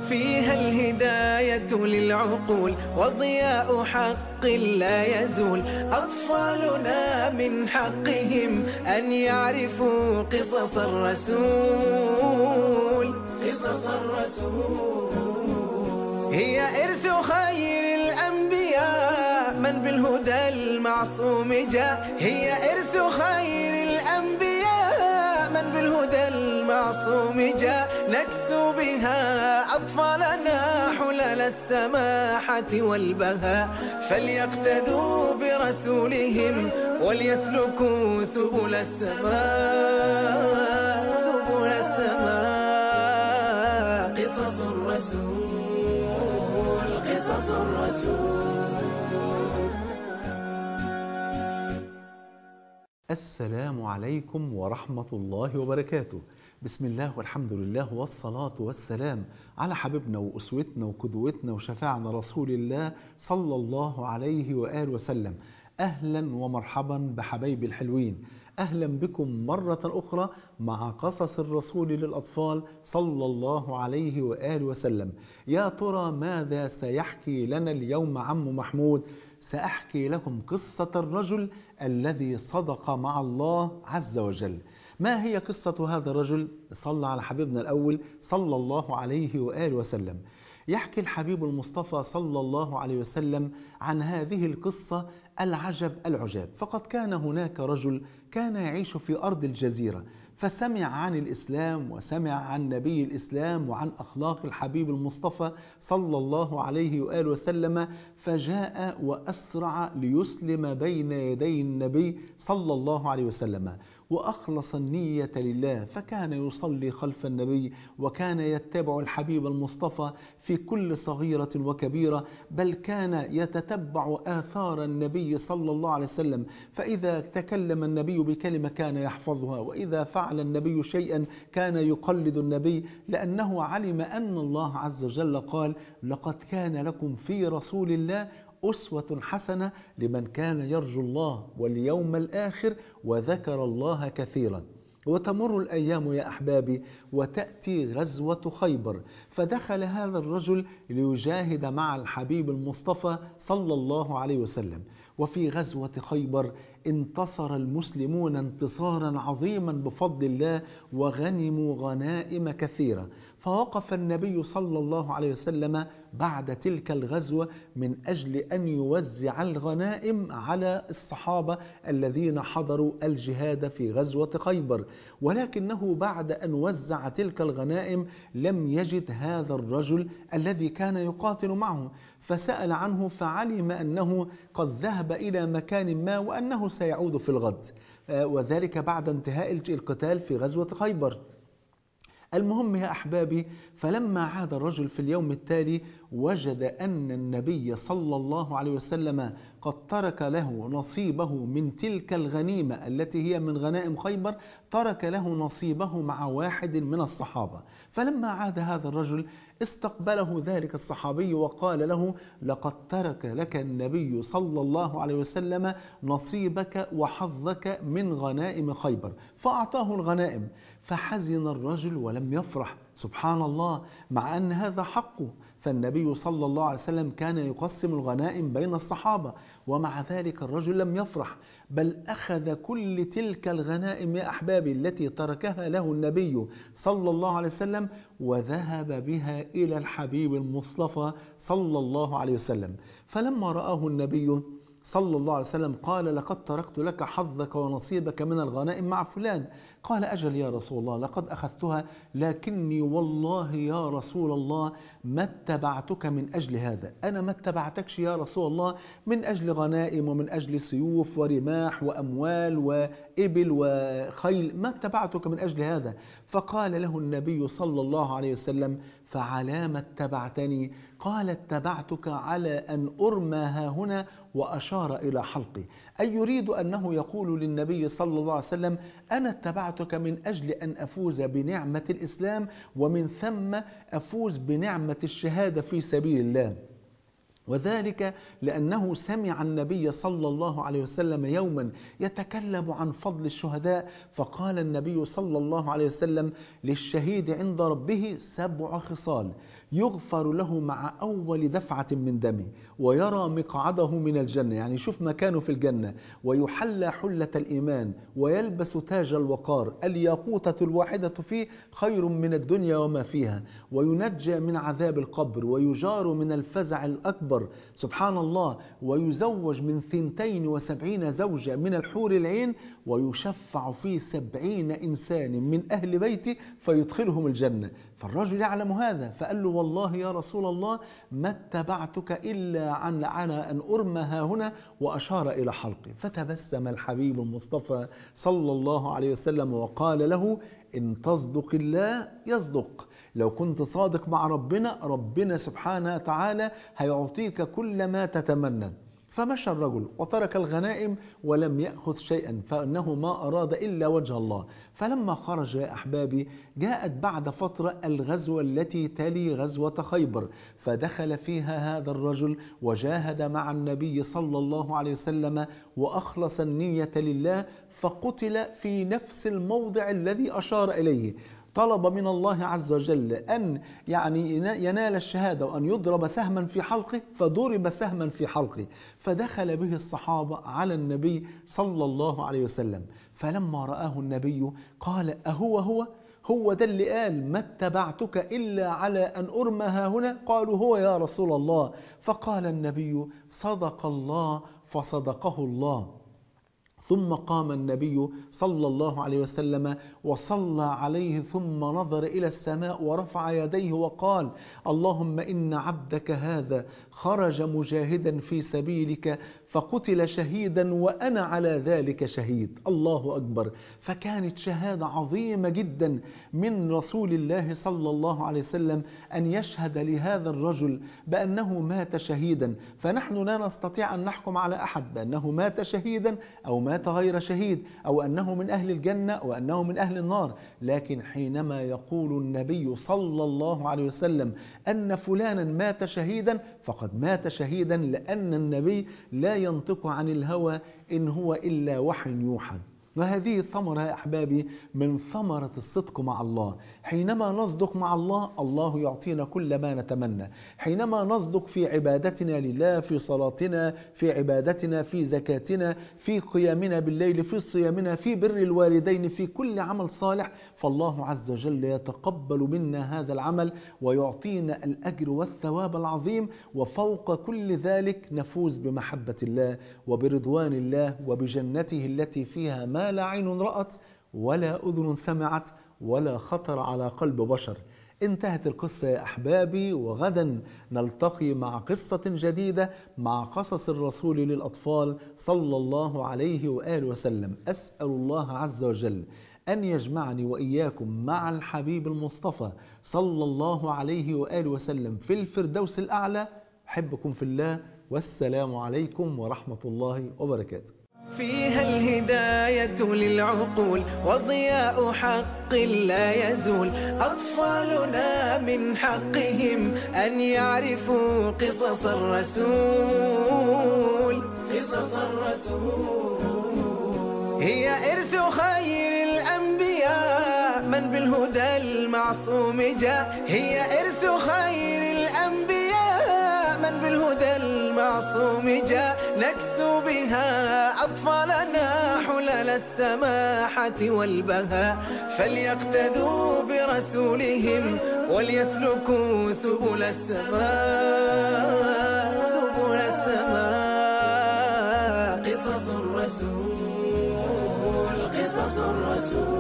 فيها الهداية للعقول وضياء حق لا يزول. أطفالنا من حقهم أن يعرفوا قصص الرسول. قصص الرسول هي إرث خير الأنبياء من بالهدى المعصوم جاء. هي إرث خير الأنبياء من بالهدى المعصوم جاء. نكسو بها أطفالنا حلل السماحة والبهاء. فليقتدوا برسولهم وليسلكوا سبل السماء. سبل السماء قصص الرسول. قصص الرسول. السلام عليكم ورحمة الله وبركاته. بسم الله والحمد لله والصلاة والسلام على حبيبنا وأسوتنا وقدوتنا وشفاعنا رسول الله صلى الله عليه وآله وسلم. أهلا ومرحبا بحبايبي الحلوين، أهلا بكم مرة أخرى مع قصص الرسول للأطفال صلى الله عليه وآله وسلم. يا ترى ماذا سيحكي لنا اليوم عم محمود؟ سأحكي لكم قصة الرجل الذي صدق مع الله عز وجل. ما هي قصة هذا الرجل؟ صلى على حبيبنا الأول صلى الله عليه وآله وسلم. يحكي الحبيب المصطفى صلى الله عليه وسلم عن هذه القصة العجب العجاب. فقد كان هناك رجل كان يعيش في أرض الجزيرة، فسمع عن الإسلام وسمع عن نبي الإسلام وعن أخلاق الحبيب المصطفى صلى الله عليه وآله وسلم، فجاء وأسرع ليسلم بين يدي النبي صلى الله عليه وسلم، وأخلص النية لله، فكان يصلي خلف النبي وكان يتبع الحبيب المصطفى في كل صغيرة وكبيرة، بل كان يتتبع آثار النبي صلى الله عليه وسلم، فإذا تكلم النبي بكلمة كان يحفظها، وإذا فعل النبي شيئا كان يقلد النبي، لأنه علم أن الله عز وجل قال: لقد كان لكم في رسول الله أسوة حسنة لمن كان يرجو الله واليوم الآخر وذكر الله كثيرا. وتمر الأيام يا أحبابي وتأتي غزوة خيبر، فدخل هذا الرجل ليجاهد مع الحبيب المصطفى صلى الله عليه وسلم. وفي غزوة خيبر انتصر المسلمون انتصارا عظيما بفضل الله، وغنموا غنائم كثيرة. فوقف النبي صلى الله عليه وسلم بعد تلك الغزوة من أجل أن يوزع الغنائم على الصحابة الذين حضروا الجهاد في غزوة خيبر. ولكنه بعد أن وزع تلك الغنائم لم يجد هذا الرجل الذي كان يقاتل معه، فسأل عنه فعلم أنه قد ذهب إلى مكان ما وأنه سيعود في الغد، وذلك بعد انتهاء القتال في غزوة خيبر. المهم يا أحبابي، فلما عاد الرجل في اليوم التالي وجد أن النبي صلى الله عليه وسلم قد ترك له نصيبه من تلك الغنيمة التي هي من غنائم خيبر، ترك له نصيبه مع واحد من الصحابة. فلما عاد هذا الرجل استقبله ذلك الصحابي وقال له: لقد ترك لك النبي صلى الله عليه وسلم نصيبك وحظك من غنائم خيبر، فأعطاه الغنائم. فحزن الرجل ولم يفرح، سبحان الله، مع أن هذا حقه، فالنبي صلى الله عليه وسلم كان يقسم الغنائم بين الصحابة، ومع ذلك الرجل لم يفرح، بل أخذ كل تلك الغنائم يا أحبابي التي تركها له النبي صلى الله عليه وسلم وذهب بها إلى الحبيب المصطفى صلى الله عليه وسلم. فلما رآه النبي صلى الله عليه وسلم قال: لقد تركت لك حظك ونصيبك من الغنائم مع فلان. قال: أجل يا رسول الله، لقد أخذتها، لكني والله يا رسول الله ما اتبعتك من أجل هذا. أنا ما اتبعتكش يا رسول الله من أجل غنائم ومن أجل سيوف ورماح وأموال وإبل وخيل، ما اتبعتك من أجل هذا. فقال له النبي صلى الله عليه وسلم: فعلى ما اتبعتني؟ قال: اتبعتك على أن أرمى هنا، وأشار إلى حلقي، أي يريد أنه يقول للنبي صلى الله عليه وسلم: أنا اتبعتك من أجل أن أفوز بنعمة الإسلام، ومن ثم أفوز بنعمة الشهادة في سبيل الله. وذلك لأنه سمع النبي صلى الله عليه وسلم يوما يتكلم عن فضل الشهداء، فقال النبي صلى الله عليه وسلم: للشهيد عند ربه 7 خصال: يغفر له مع أول دفعة من دمه، ويرى مقعده من الجنة، يعني يشوف مكانه في الجنة، ويحلى حلة الإيمان، ويلبس تاج الوقار، الياقوتة الواحدة فيه خير من الدنيا وما فيها، وينجى من عذاب القبر، ويجار من الفزع الأكبر، سبحان الله، ويزوج من 72 زوجة من الحور العين، ويشفع في 70 إنسان من أهل بيته فيدخلهم الجنة. فالرجل يعلم هذا، فقال له: والله يا رسول الله ما اتبعتك إلا على أن أرمى هنا، وأشار إلى حلقي. فتبسم الحبيب المصطفى صلى الله عليه وسلم وقال له: إن تصدق الله يصدق. لو كنت صادق مع ربنا سبحانه وتعالى هيعطيك كل ما تتمنى. فمشى الرجل وترك الغنائم ولم يأخذ شيئا، فإنه ما أراد إلا وجه الله. فلما خرج يا أحبابي جاءت بعد فترة الغزوة التي تلي غزوة خيبر، فدخل فيها هذا الرجل وجاهد مع النبي صلى الله عليه وسلم وأخلص النية لله، فقتل في نفس الموضع الذي أشار إليه. طلب من الله عز وجل أن ينال الشهادة وأن يضرب سهما في حلقه، فضرب سهما في حلقه، فدخل به الصحابة على النبي صلى الله عليه وسلم. فلما رآه النبي قال: هو ده اللي قال ما اتبعتك إلا على أن أرمى هنا؟ قالوا: هو يا رسول الله. فقال النبي: صدق الله فصدقه الله. ثم قام النبي صلى الله عليه وسلم وصلى عليه، ثم نظر إلى السماء ورفع يديه وقال: اللهم إن عبدك هذا خرج مجاهدا في سبيلك فقتل شهيدا وأنا على ذلك شهيد. الله أكبر. فكانت شهادة عظيمة جدا من رسول الله صلى الله عليه وسلم أن يشهد لهذا الرجل بأنه مات شهيدا. فنحن لا نستطيع أن نحكم على أحد بأنه مات شهيدا أو مات غير شهيد، أو أنه من أهل الجنة أو أنه من أهل النار، لكن حينما يقول النبي صلى الله عليه وسلم أن فلانا مات شهيدا فقد مات شهيدا، لأن النبي لا ينطق عن الهوى إن هو إلا وحي يوحى. وهذه الثمرة يا أحبابي من ثمرة الصدق مع الله. حينما نصدق مع الله، الله يعطينا كل ما نتمنى. حينما نصدق في عبادتنا لله، في صلاتنا، في عبادتنا، في زكاتنا، في قيامنا بالليل، في صيامنا، في بر الوالدين، في كل عمل صالح، فالله عز وجل يتقبل منا هذا العمل ويعطينا الأجر والثواب العظيم. وفوق كل ذلك نفوز بمحبة الله وبرضوان الله وبجنته التي فيها ما لا عين رأت ولا أذن سمعت ولا خطر على قلب بشر. انتهت القصة يا أحبابي، وغدا نلتقي مع قصة جديدة مع قصص الرسول للأطفال صلى الله عليه وآله وسلم. أسأل الله عز وجل أن يجمعني وإياكم مع الحبيب المصطفى صلى الله عليه وآله وسلم في الفردوس الأعلى. أحبكم في الله، والسلام عليكم ورحمة الله وبركاته. فيها الهداية للعقول وضياء حق لا يزول. أطفالنا من حقهم أن يعرفوا قصص الرسول. قصص الرسول هي إرث خير الأنبياء من بالهدى المعصوم جاء. هي إرث خير الأنبياء من بالهدى المعصوم جاء. نكسو بها أطفالنا حلل السماحة والبهاء، فليقتدوا برسولهم وليسلكوا سبل السماء. سبل السماء. قصص الرسول. قصص الرسول.